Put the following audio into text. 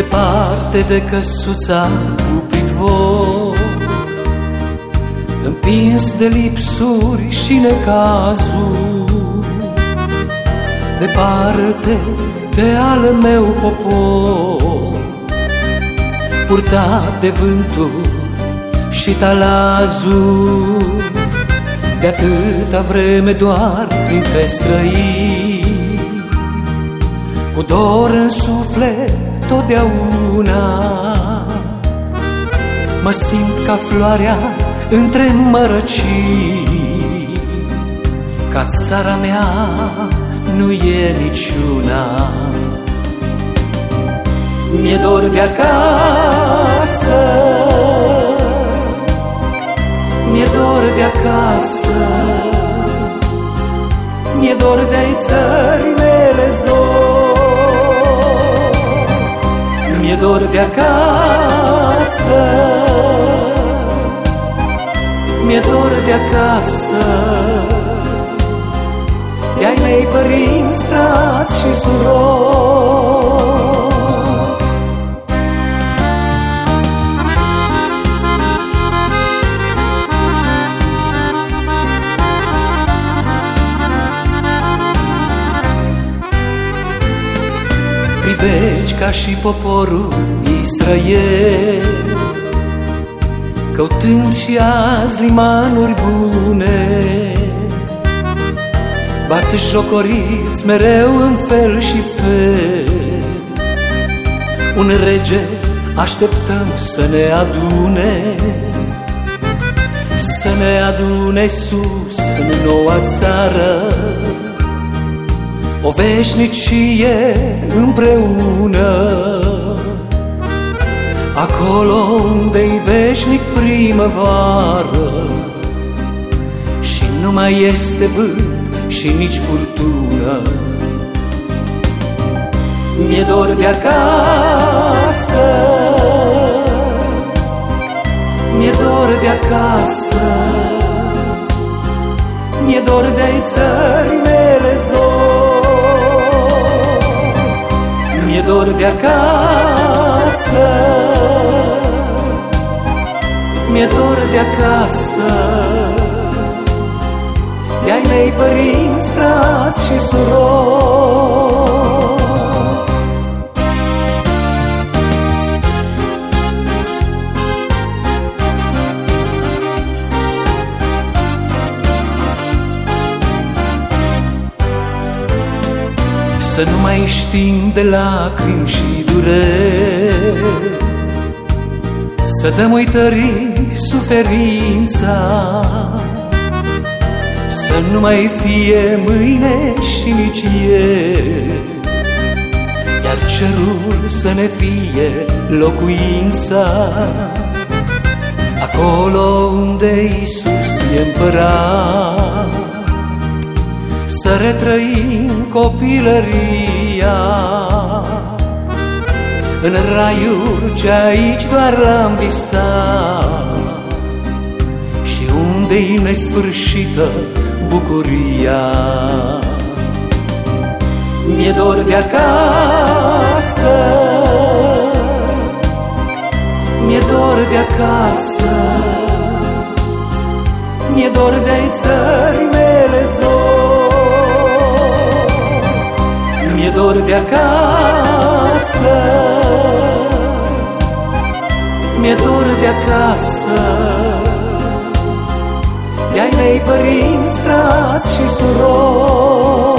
departe de căsuța cu pridvor, împins de lipsuri și necazuri, departe de al meu popor, purtat de vânturi și talazuri, de atâta vreme doar printre străini, cu dor în suflet totdeauna. Mă simt ca floarea între mărăcini, ca țara mea nu e niciuna. Mi-e dor de acasă, mi-e dor de acasă, mi-e dor de-ai țării mele zor. Mi-e dor de acasă, mi-e dor de acasă, de-ai mei părinți, frați și surori. Privegi ca și poporul israel, căutând și azi limanuri bune, bat jocoriți mereu în fel și fel. Un rege așteptăm să ne adune, să ne adune sus în noua țară, o veșnicie împreună, acolo unde-i veșnic primăvară și nu mai este vânt și nici furtună. Mi-e dor de acasă, mi-e dor de acasă, mi-e dor de-ai țării mele zor. Mi-e dor de acasă, mi-e dor de acasă, de-ai mei părinți, frați și surori. Să nu mai știm de lacrimi și dureri, să dăm uitării suferința, să nu mai fie mâine și nici ieri, iar cerul să ne fie locuința, acolo unde Iisus e împărat. Să retrăim copilăria în raiul ce aici doar l-am visat și unde-i nesfârșită bucuria. Mi-e dor de acasă, mi-e dor de acasă, mi-e dor de-ai țării mele zor. Mi-e dor de acasă, mi-e dor de acasă, de-ai mei părinți, frați și surori.